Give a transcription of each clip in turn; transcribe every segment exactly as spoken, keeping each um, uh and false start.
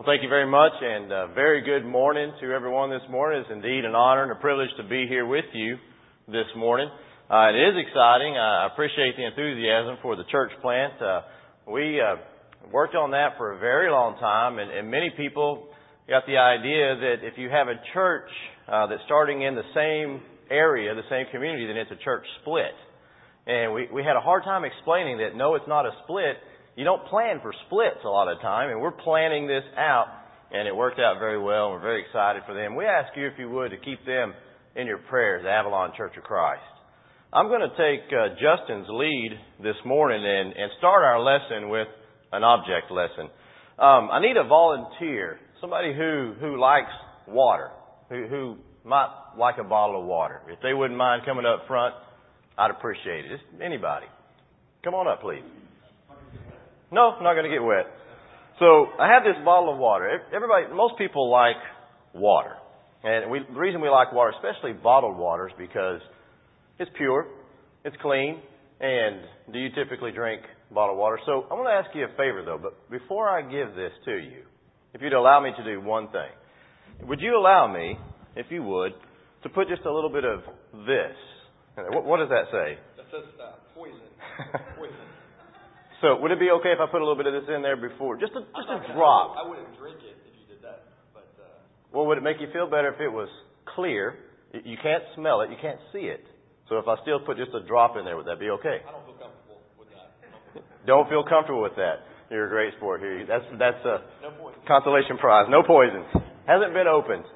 Well, thank you very much, and uh, very good morning to everyone this morning. It's indeed an honor and a privilege to be here with you this morning. Uh, it is exciting. I appreciate the enthusiasm for the church plant. Uh, we uh, worked on that for a very long time, and, and many people got the idea that if you have a church uh, that's starting in the same area, the same community, then it's a church split. And we, we had a hard time explaining that, no, it's not a split. You don't plan for splits a lot of the time, and we're planning this out, and it worked out very well, and we're very excited for them. We ask you, if you would, to keep them in your prayers, Avalon Church of Christ. I'm going to take uh, Justin's lead this morning and, and start our lesson with an object lesson. Um, I need a volunteer, somebody who, who likes water, who, who might like a bottle of water. If they wouldn't mind coming up front, I'd appreciate it. Just anybody. Come on up, please. No, I'm not going to get wet. So I have this bottle of water. Everybody, most people like water. And we, the reason we like water, especially bottled water, is because it's pure, it's clean, and do you typically drink bottled water? So I want to ask you a favor, though. But before I give this to you, if you'd allow me to do one thing, would you allow me, if you would, to put just a little bit of this? What, what does that say? That says uh, poison. Poison. So would it be okay if I put a little bit of this in there before? Just a, just a gonna, drop. I wouldn't drink it if you did that. But uh... Well, would it make you feel better if it was clear? You can't smell it. You can't see it. So if I still put just a drop in there, would that be okay? I don't feel comfortable with that. Don't feel comfortable with that. You're a great sport here. That's, that's a no poison. Consolation prize. No poison. Hasn't been opened.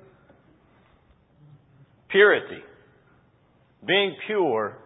Purity. Being pure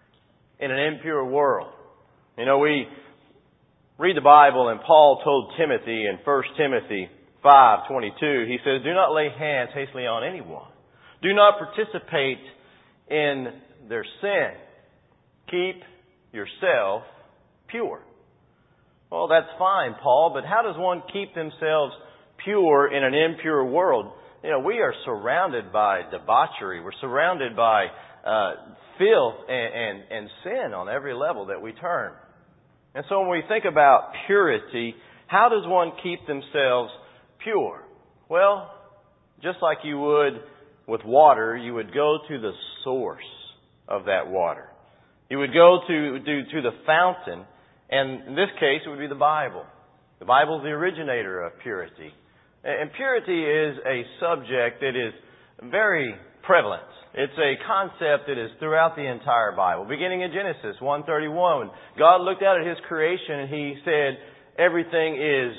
in an impure world. You know, we read the Bible, and Paul told Timothy in First Timothy five twenty-two, he says, "Do not lay hands hastily on anyone. Do not participate in their sin. Keep yourself pure." Well, that's fine, Paul, but how does one keep themselves pure in an impure world? You know, we are surrounded by debauchery. We're surrounded by uh, filth and, and, and sin on every level that we turn. And so when we think about purity, how does one keep themselves pure? Well, just like you would with water, you would go to the source of that water. You would go to, to, to the fountain, and in this case it would be the Bible. The Bible is the originator of purity. And purity is a subject that is very prevalent. It's a concept that is throughout the entire Bible. Beginning in Genesis one thirty-one, when God looked out at His creation and He said, everything is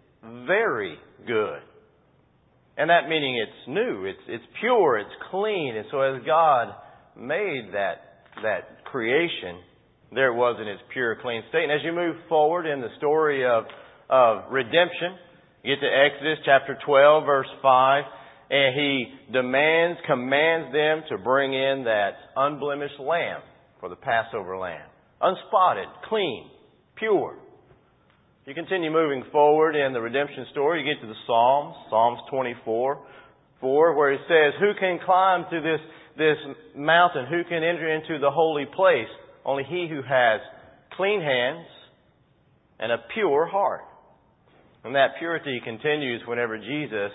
very good. And that meaning it's new, it's it's pure, it's clean. And so as God made that that creation, there it was in its pure, clean state. And as you move forward in the story of, of redemption, you get to Exodus chapter twelve, verse five. And He demands, commands them to bring in that unblemished lamb for the Passover lamb. Unspotted, clean, pure. You continue moving forward in the redemption story. You get to the Psalms, Psalms twenty-four, four, where it says, "Who can climb to this, this mountain? Who can enter into the holy place? Only he who has clean hands and a pure heart." And that purity continues whenever Jesus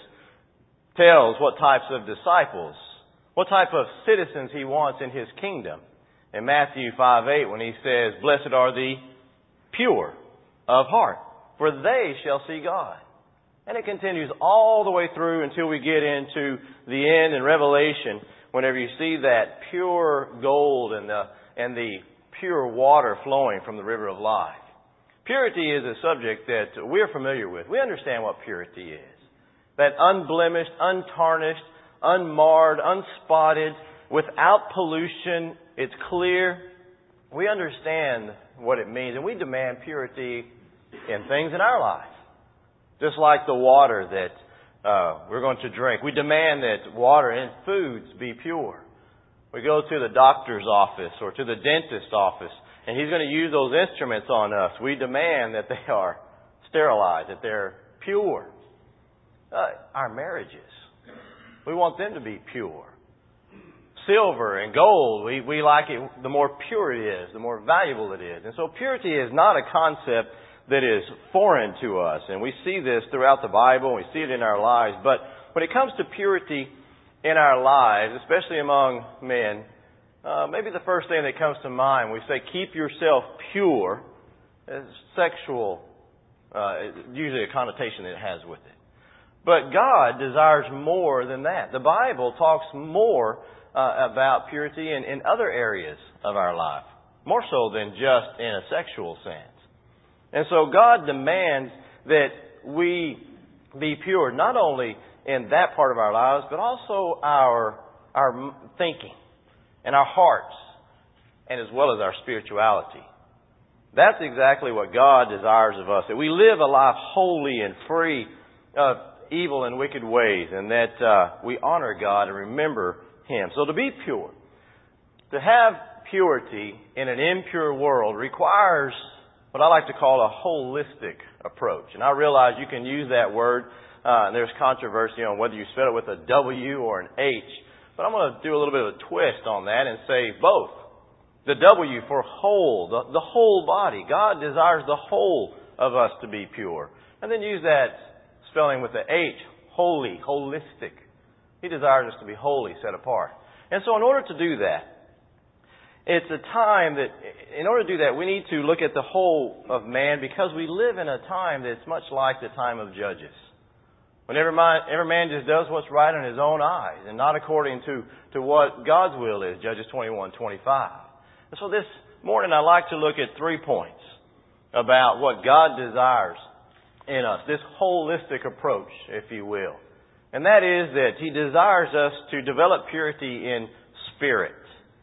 tells what types of disciples, what type of citizens He wants in His kingdom. In Matthew five eight, when He says, "Blessed are the pure of heart, for they shall see God." And it continues all the way through until we get into the end in Revelation, whenever you see that pure gold and the, and the pure water flowing from the river of life. Purity is a subject that we're familiar with. We understand what purity is. That unblemished, untarnished, unmarred, unspotted, without pollution, it's clear. We understand what it means, and we demand purity in things in our life. Just like the water that uh, we're going to drink. We demand that water and foods be pure. We go to the doctor's office or to the dentist's office, and he's going to use those instruments on us. We demand that they are sterilized, that they're pure. Uh, our marriages, we want them to be pure. Silver and gold, we, we like it, the more pure it is, the more valuable it is. And so purity is not a concept that is foreign to us. And we see this throughout the Bible, and we see it in our lives. But when it comes to purity in our lives, especially among men, uh, maybe the first thing that comes to mind, we say, keep yourself pure, is sexual, uh, usually a connotation that it has with it. But God desires more than that. The Bible talks more uh, about purity in, in other areas of our life, more so than just in a sexual sense. And so God demands that we be pure, not only in that part of our lives, but also our our thinking and our hearts, and as well as our spirituality. That's exactly what God desires of us, that we live a life holy and free of evil and wicked ways, and that uh, we honor God and remember Him. So to be pure, to have purity in an impure world requires what I like to call a holistic approach. And I realize you can use that word. Uh, and there's controversy on whether you spell it with a W or an H. But I'm going to do a little bit of a twist on that and say both. The W for whole, the, the whole body. God desires the whole of us to be pure. And then use that spelling with the H, holy, holistic. He desires us to be holy, set apart. And so in order to do that, it's a time that, in order to do that, we need to look at the whole of man, because we live in a time that's much like the time of Judges. When every man, every man just does what's right in his own eyes and not according to, to what God's will is, Judges twenty-one twenty-five. And so this morning I'd like to look at three points about what God desires in us, this holistic approach, if you will. And that is that He desires us to develop purity in spirit.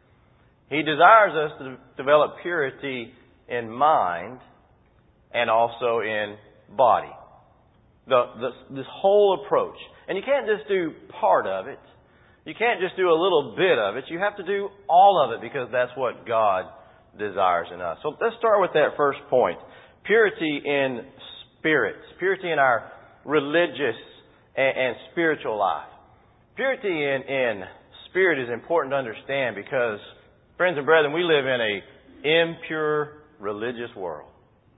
He desires us to develop purity in mind and also in body. The, the, this whole approach. And you can't just do part of it. You can't just do a little bit of it. You have to do all of it, because that's what God desires in us. So let's start with that first point. Purity in spirit. Purity in our religious and, and spiritual life. Purity in, in spirit is important to understand, because, friends and brethren, we live in an impure religious world.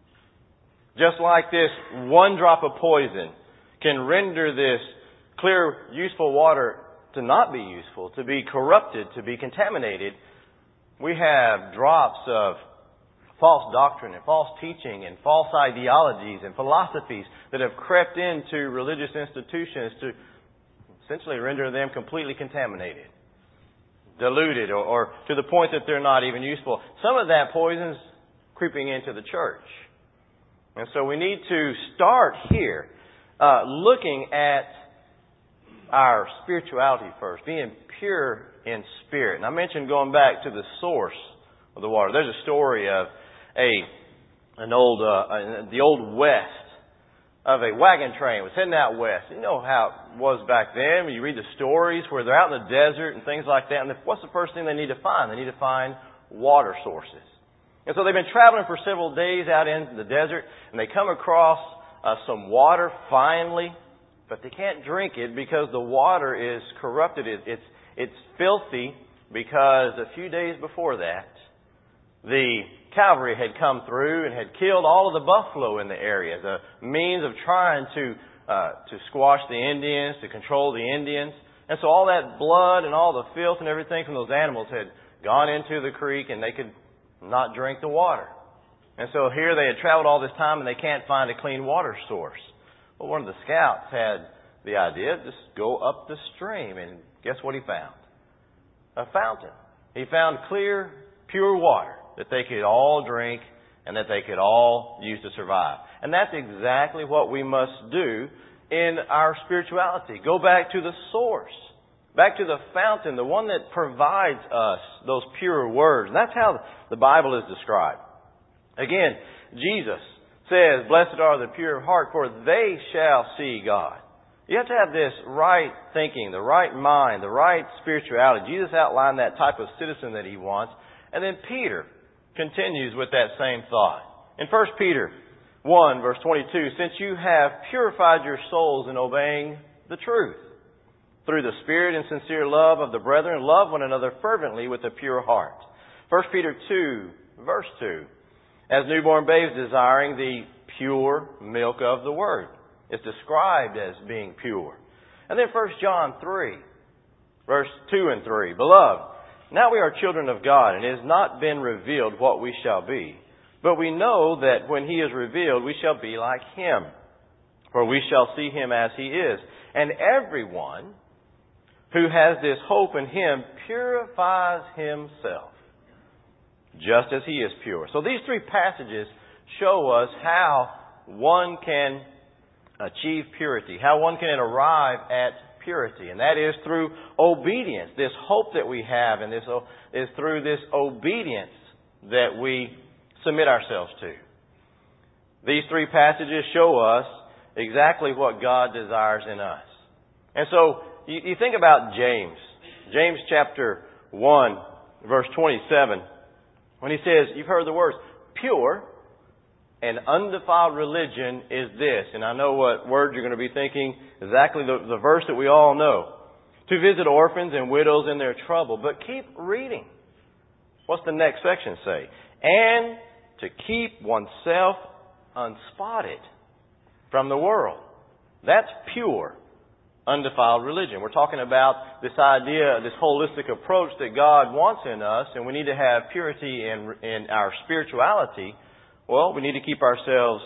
Just like this one drop of poison can render this clear, useful water to not be useful, to be corrupted, to be contaminated, we have drops of false doctrine and false teaching and false ideologies and philosophies that have crept into religious institutions to essentially render them completely contaminated, diluted, or, or to the point that they're not even useful. Some of that poison's creeping into the church. And so we need to start here, uh, looking at our spirituality first, being pure in spirit. And I mentioned going back to the source of the water. There's a story of a an old uh, the old west of a wagon train was heading out west. You know how it was back then. When you read the stories where they're out in the desert and things like that. And what's the first thing they need to find? They need to find water sources. And so they've been traveling for several days out in the desert, and they come across uh, some water finally, but they can't drink it because the water is corrupted. It, it's it's filthy, because a few days before that, the cavalry had come through and had killed all of the buffalo in the area, the means of trying to uh, to squash the Indians, to control the Indians. And so all that blood and all the filth and everything from those animals had gone into the creek, and they could not drink the water. And so here they had traveled all this time, and they can't find a clean water source. Well, one of the scouts had the idea, just go up the stream, and guess what he found? A fountain. He found clear, pure water that they could all drink and that they could all use to survive. And that's exactly what we must do in our spirituality. Go back to the source. Back to the fountain, the one that provides us those pure words. And that's how the Bible is described. Again, Jesus says, "Blessed are the pure of heart, for they shall see God." You have to have this right thinking, the right mind, the right spirituality. Jesus outlined that type of citizen that He wants. And then Peter continues with that same thought. In First Peter one, verse twenty-two, "Since you have purified your souls in obeying the truth, through the Spirit and sincere love of the brethren, love one another fervently with a pure heart." First Peter two, verse two, "As newborn babes desiring the pure milk of the Word. It's described as being pure. And then First John three, verse two and three. Beloved, now we are children of God, and it has not been revealed what we shall be. But we know that when He is revealed, we shall be like Him, for we shall see Him as He is. And everyone who has this hope in Him purifies himself, just as He is pure. So these three passages show us how one can achieve purity, how one can arrive at purity. And that is through obedience. This hope that we have and this is through this obedience that we submit ourselves to. These three passages show us exactly what God desires in us. And so you, you think about James. James chapter one, verse twenty-seven, when he says, you've heard the words, pure and undefiled religion is this. And I know what word you're going to be thinking, exactly the, the verse that we all know. To visit orphans and widows in their trouble. But keep reading. What's the next section say? And to keep oneself unspotted from the world. That's pure, undefiled religion. We're talking about this idea, this holistic approach that God wants in us, and we need to have purity in, in our spirituality. Well, we need to keep ourselves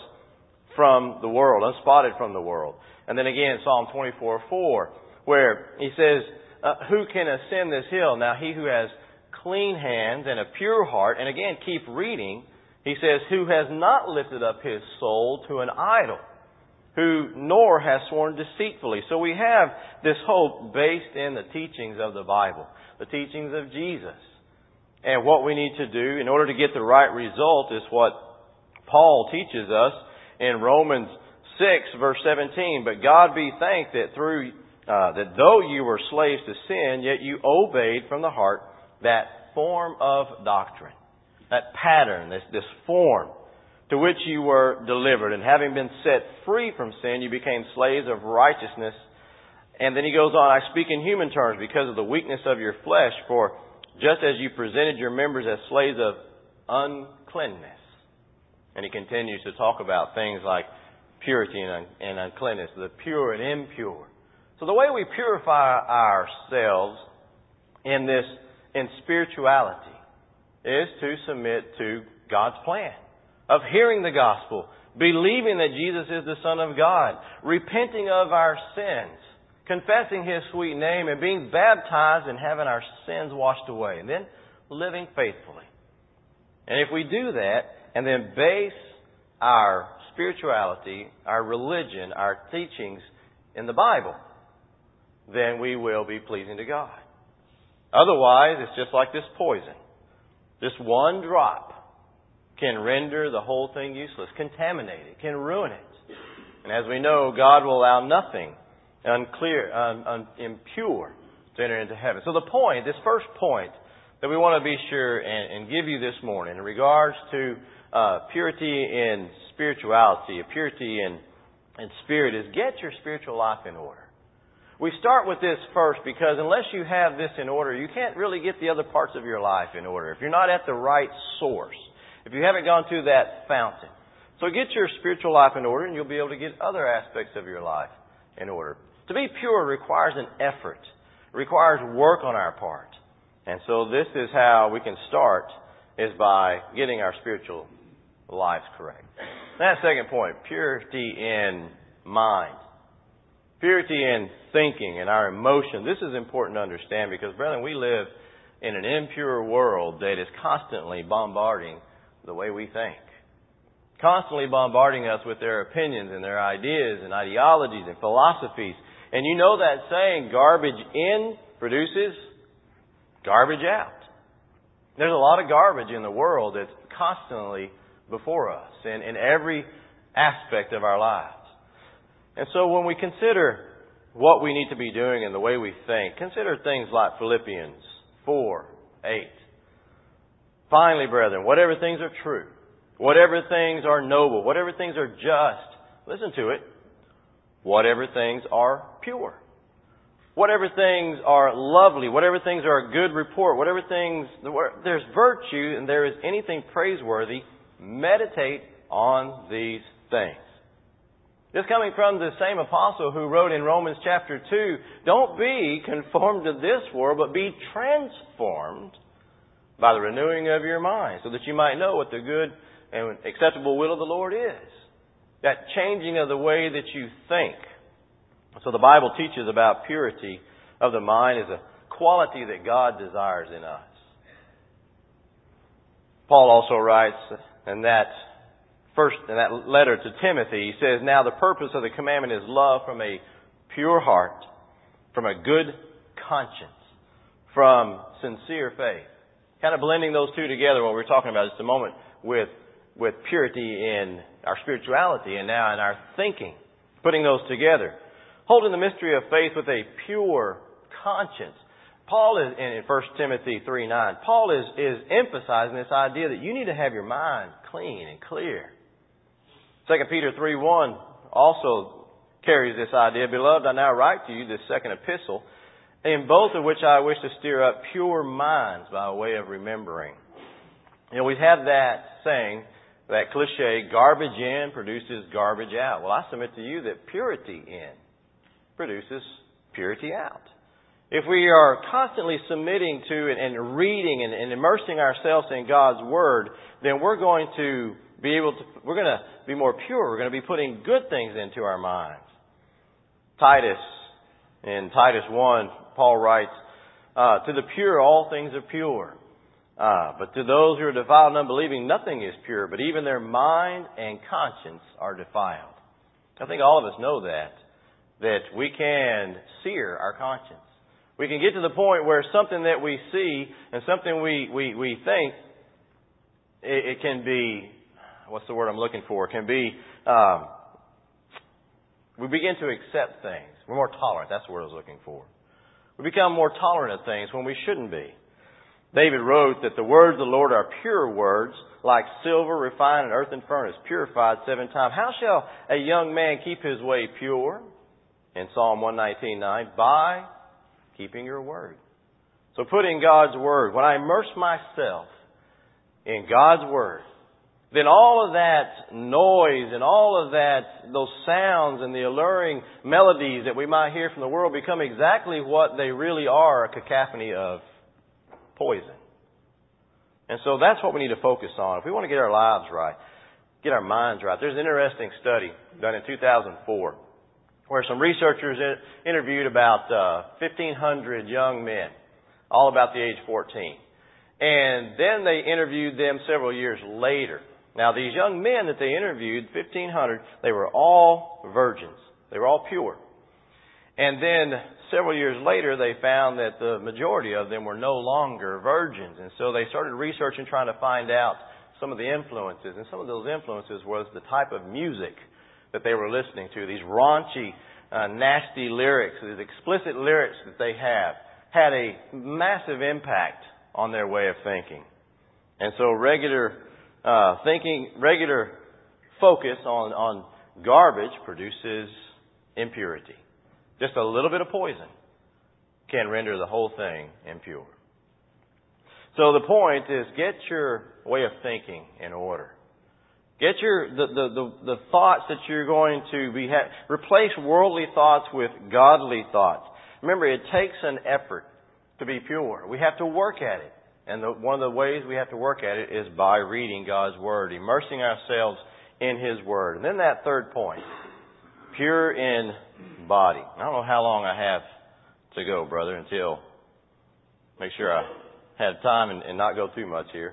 from the world, unspotted from the world. And then again, Psalm twenty-four four, where he says, uh, who can ascend this hill? Now, he who has clean hands and a pure heart, and again, keep reading, he says, who has not lifted up his soul to an idol, who nor has sworn deceitfully. So we have this hope based in the teachings of the Bible, the teachings of Jesus. And what we need to do in order to get the right result is what Paul teaches us in Romans six, verse seventeen. But God be thanked that through uh, that though you were slaves to sin, yet you obeyed from the heart that form of doctrine, that pattern, this, this form to which you were delivered. And having been set free from sin, you became slaves of righteousness. And then he goes on, I speak in human terms because of the weakness of your flesh, for just as you presented your members as slaves of uncleanness. And he continues to talk about things like purity and, un- and uncleanness, the pure and impure. So the way we purify ourselves in this, in spirituality, is to submit to God's plan of hearing the gospel, believing that Jesus is the Son of God, repenting of our sins, confessing His sweet name, and being baptized and having our sins washed away, and then living faithfully. And if we do that, and then base our spirituality, our religion, our teachings in the Bible, then we will be pleasing to God. Otherwise, it's just like this poison. Just one drop can render the whole thing useless, contaminate it, can ruin it. And as we know, God will allow nothing unclear, un, un, impure to enter into heaven. So the point, this first point that we want to be sure and, and give you this morning in regards to uh, purity in spirituality, purity in, in spirit, is get your spiritual life in order. We start with this first because unless you have this in order, you can't really get the other parts of your life in order. If you're not at the right source, if you haven't gone to that fountain. So get your spiritual life in order and you'll be able to get other aspects of your life in order. To be pure requires an effort. It requires work on our part. And so this is how we can start, is by getting our spiritual lives correct. That second point, purity in mind. Purity in thinking and our emotion. This is important to understand because, brethren, we live in an impure world that is constantly bombarding the way we think. Constantly bombarding us with their opinions and their ideas and ideologies and philosophies. And you know that saying, garbage in produces garbage out. There's a lot of garbage in the world that's constantly before us in, in every aspect of our lives. And so when we consider what we need to be doing and the way we think, consider things like Philippians four eight. Finally, brethren, whatever things are true, whatever things are noble, whatever things are just, listen to it, whatever things are pure, whatever things are lovely, whatever things are a good report, whatever things, there's virtue and there is anything praiseworthy, meditate on these things. This coming from the same apostle who wrote in Romans chapter two, don't be conformed to this world, but be transformed by the renewing of your mind, so that you might know what the good and acceptable will of the Lord is. That changing of the way that you think. So the Bible teaches about purity of the mind as a quality that God desires in us. Paul also writes in that first in that letter to Timothy, he says, now the purpose of the commandment is love from a pure heart, from a good conscience, from sincere faith. Kind of blending those two together, what we were talking about just a moment, with, with purity in our spirituality and now in our thinking. Putting those together. Holding the mystery of faith with a pure conscience. Paul is, in First Timothy three nine, Paul is, is emphasizing this idea that you need to have your mind clean and clear. Second Peter three one also carries this idea. Beloved, I now write to you this second epistle, in both of which I wish to stir up pure minds by way of remembering. You know, we have that saying, that cliche, garbage in produces garbage out. Well, I submit to you that purity in produces purity out. If we are constantly submitting to and reading and, and immersing ourselves in God's Word, then we're going to be able to, we're going to be more pure. We're going to be putting good things into our minds. Titus, in Titus one, Paul writes, uh, to the pure all things are pure. Uh, but to those who are defiled and unbelieving, nothing is pure, but even their mind and conscience are defiled. I think all of us know that, that we can sear our conscience. We can get to the point where something that we see and something we, we, we think, it, it can be, what's the word I'm looking for? It can be, um, we begin to accept things. We're more tolerant. That's the word I was looking for. We become more tolerant of things when we shouldn't be. David wrote that the words of the Lord are pure words, like silver refined in earthen furnace, purified seven times. How shall a young man keep his way pure? In Psalm one nineteen nine, by keeping your word. So putting God's word, when I immerse myself in God's word, then all of that noise and all of that, those sounds and the alluring melodies that we might hear from the world become exactly what they really are, a cacophony of poison. And so that's what we need to focus on. If we want to get our lives right, get our minds right. There's an interesting study done in two thousand four where some researchers interviewed about uh, fifteen hundred young men, all about the age fourteen. And then they interviewed them several years later. Now, these young men that they interviewed, fifteen hundred, they were all virgins. They were all pure. And then several years later, they found that the majority of them were no longer virgins. And so they started researching, trying to find out some of the influences. And some of those influences was the type of music that they were listening to. These raunchy, uh, nasty lyrics, these explicit lyrics that they have, had a massive impact on their way of thinking. And so regular uh, thinking, regular focus on, on garbage produces impurity. Just a little bit of poison can render the whole thing impure. So the point is, get your way of thinking in order. Get your the the the, the thoughts that you're going to be ha- replace worldly thoughts with godly thoughts. Remember, it takes an effort to be pure. We have to work at it, and the, one of the ways we have to work at it is by reading God's Word, immersing ourselves in His Word. And then that third point, pure in body. I don't know how long I have to go, brother, until make sure I have time and, and not go too much here.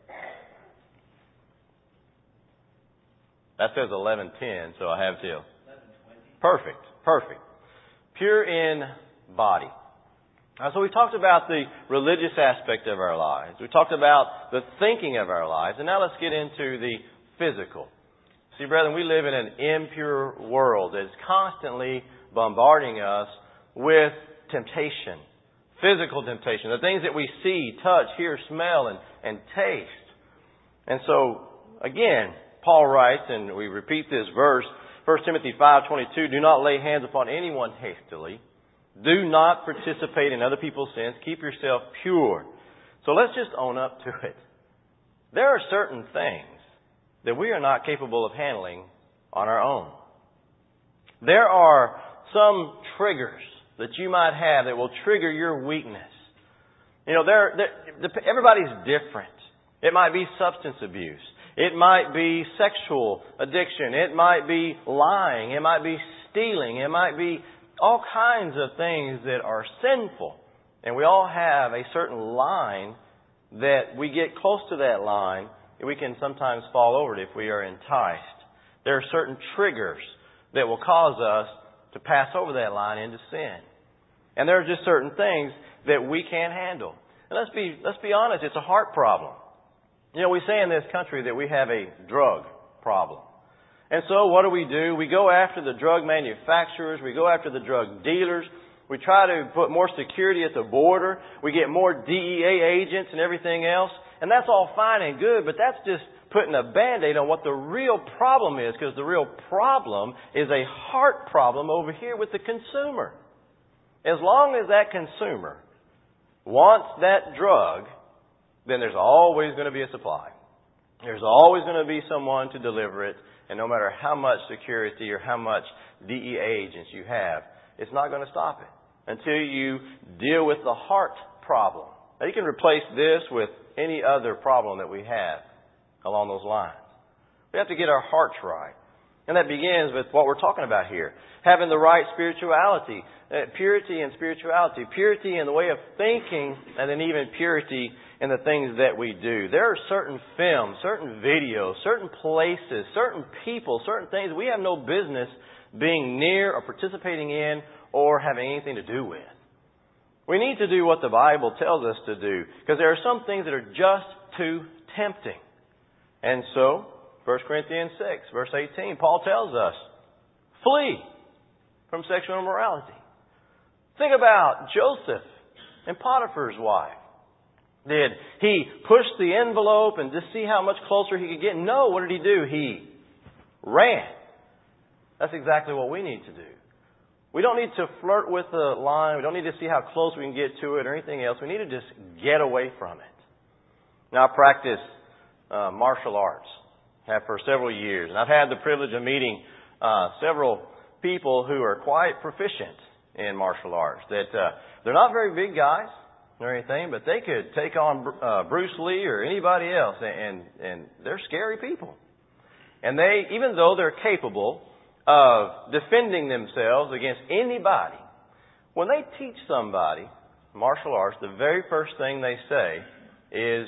That says eleven ten, so I have till. Perfect, perfect. Pure in body. Uh, so we talked about the religious aspect of our lives. We talked about the thinking of our lives. And now let's get into the physical. See, brethren, we live in an impure world that is constantly bombarding us with temptation, physical temptation, the things that we see, touch, hear, smell, and, and taste. And so, again, Paul writes, and we repeat this verse, First Timothy five twenty-two, do not lay hands upon anyone hastily. Do not participate in other people's sins. Keep yourself pure. So let's just own up to it. There are certain things that we are not capable of handling on our own. There are some triggers that you might have that will trigger your weakness. You know, there, there, everybody's different. It might be substance abuse. It might be sexual addiction. It might be lying. It might be stealing. It might be all kinds of things that are sinful. And we all have a certain line that we get close to that line, and we can sometimes fall over it if we are enticed. There are certain triggers that will cause us to pass over that line into sin. And there are just certain things that we can't handle. And let's be, let's be honest, it's a heart problem. You know, we say in this country that we have a drug problem. And so what do we do? We go after the drug manufacturers. We go after the drug dealers. We try to put more security at the border. We get more D E A agents and everything else. And that's all fine and good, but that's just putting a Band-Aid on what the real problem is, because the real problem is a heart problem over here with the consumer. As long as that consumer wants that drug, then there's always going to be a supply. There's always going to be someone to deliver it. And no matter how much security or how much D E A agents you have, it's not going to stop it until you deal with the heart problem. Now, you can replace this with any other problem that we have along those lines. We have to get our hearts right. And that begins with what we're talking about here. Having the right spirituality. Uh, purity and spirituality. Purity in the way of thinking, and then even purity in the things that we do. There are certain films, certain videos, certain places, certain people, certain things we have no business being near or participating in or having anything to do with. We need to do what the Bible tells us to do, because there are some things that are just too tempting. And so, First Corinthians six, verse eighteen, Paul tells us, flee from sexual immorality. Think about Joseph and Potiphar's wife. Did he push the envelope and just see how much closer he could get? No, what did he do? He ran. That's exactly what we need to do. We don't need to flirt with the line. We don't need to see how close we can get to it or anything else. We need to just get away from it. Now, I practice uh, martial arts. Have for several years. And I've had the privilege of meeting uh, several people who are quite proficient in martial arts. That uh, they're not very big guys or anything, but they could take on uh, Bruce Lee or anybody else, and and they're scary people. And they, even though they're capable of defending themselves against anybody, when they teach somebody martial arts, the very first thing they say is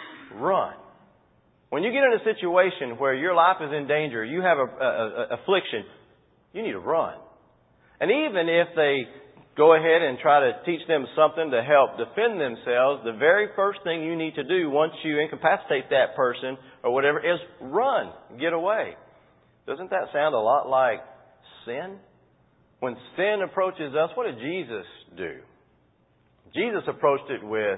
run. When you get in a situation where your life is in danger, you have a, a, a affliction, you need to run. And even if they go ahead and try to teach them something to help defend themselves, the very first thing you need to do once you incapacitate that person or whatever is run, get away. Doesn't that sound a lot like sin? When sin approaches us, what did Jesus do? Jesus approached it with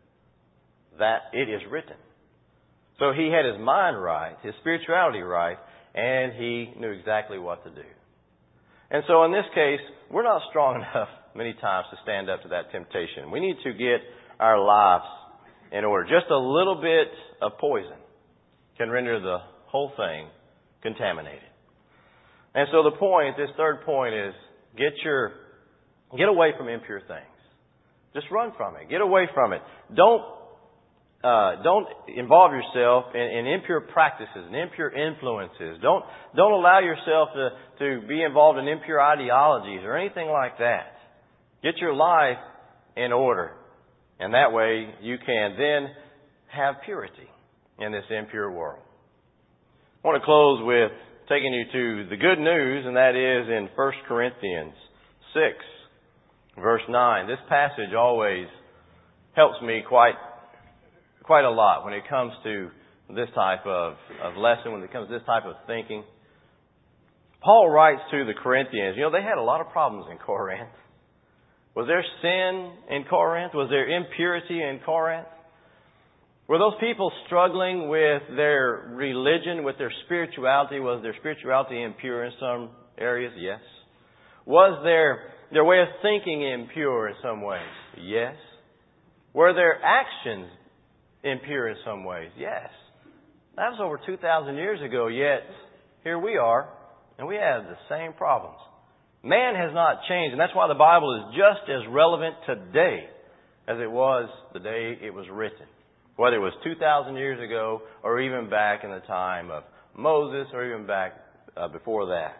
that it is written. So he had his mind right, his spirituality right, and he knew exactly what to do. And so in this case, we're not strong enough many times to stand up to that temptation. We need to get our lives in order. Just a little bit of poison can render the whole thing contaminated. And so the point, this third point is get your, get away from impure things. Just run from it. Get away from it. Don't Uh, don't involve yourself in, in impure practices and impure influences. Don't don't allow yourself to, to be involved in impure ideologies or anything like that. Get your life in order. And that way you can then have purity in this impure world. I want to close with taking you to the good news, and that is in First Corinthians six, verse nine. This passage always helps me quite Quite a lot when it comes to this type of, of lesson, when it comes to this type of thinking. Paul writes to the Corinthians, you know, they had a lot of problems in Corinth. Was there sin in Corinth? Was there impurity in Corinth? Were those people struggling with their religion, with their spirituality? Was their spirituality impure in some areas? Yes. Was their, their way of thinking impure in some ways? Yes. Were their actions impure in some ways? Yes. That was over two thousand years ago, yet here we are and we have the same problems. Man has not changed, and that's why the Bible is just as relevant today as it was the day it was written. Whether it was two thousand years ago or even back in the time of Moses or even back uh, before that.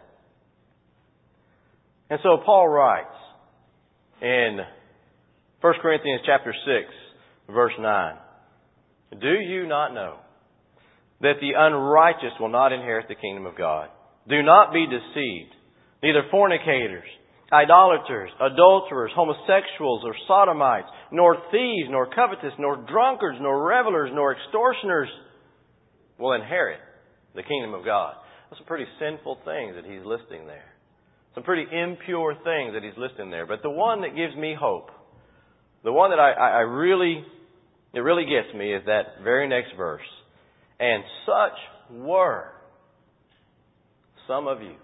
And so Paul writes in First Corinthians chapter six, verse nine, "Do you not know that the unrighteous will not inherit the kingdom of God? Do not be deceived. Neither fornicators, idolaters, adulterers, homosexuals, or sodomites, nor thieves, nor covetous, nor drunkards, nor revelers, nor extortioners will inherit the kingdom of God." That's some pretty sinful things that he's listing there. Some pretty impure things that he's listing there. But the one that gives me hope, the one that I, I, I really, it really gets me is that very next verse. "And such were some of you."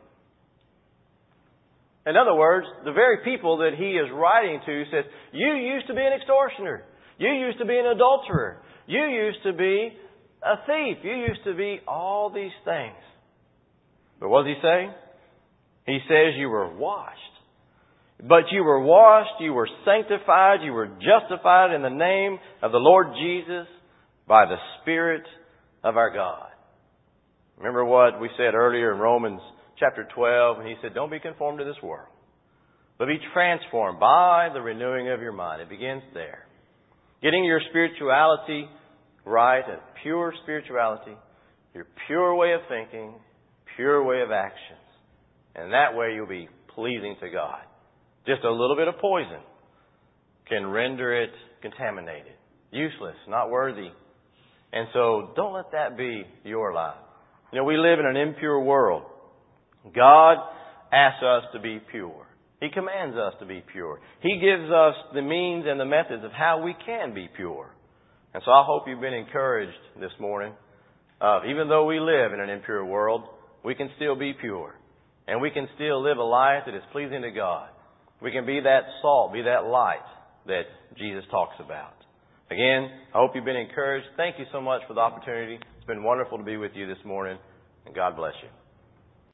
In other words, the very people that he is writing to says, you used to be an extortioner. You used to be an adulterer. You used to be a thief. You used to be all these things. But what does he say? He says you were washed. But you were washed, you were sanctified, you were justified in the name of the Lord Jesus by the Spirit of our God. Remember what we said earlier in Romans chapter twelve, and he said, don't be conformed to this world, but be transformed by the renewing of your mind. It begins there. Getting your spirituality right, a pure spirituality, your pure way of thinking, pure way of actions. And that way you'll be pleasing to God. Just a little bit of poison can render it contaminated, useless, not worthy. And so don't let that be your life. You know, we live in an impure world. God asks us to be pure. He commands us to be pure. He gives us the means and the methods of how we can be pure. And so I hope you've been encouraged this morning. Uh, even though we live in an impure world, we can still be pure. And we can still live a life that is pleasing to God. We can be that salt, be that light that Jesus talks about. Again, I hope you've been encouraged. Thank you so much for the opportunity. It's been wonderful to be with you this morning. And God bless you.